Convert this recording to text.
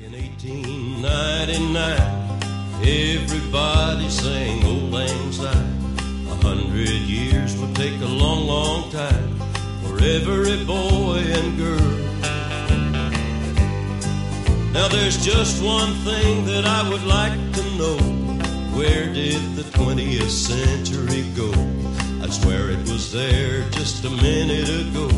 In 1899, everybody sang Old Lang Syne. 100 years will take a long, long time for every boy and girl. Now there's just one thing that I would like to know. Where did the 20th century go? I swear it was there just a minute ago.